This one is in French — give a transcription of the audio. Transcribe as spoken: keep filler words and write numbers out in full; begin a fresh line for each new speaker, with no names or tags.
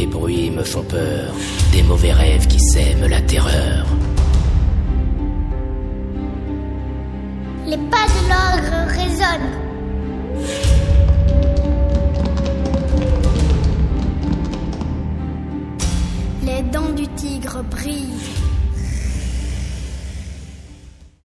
Des bruits me font peur, des mauvais rêves qui sèment la terreur.
Les pas de l'ogre résonnent. Les dents du tigre brillent.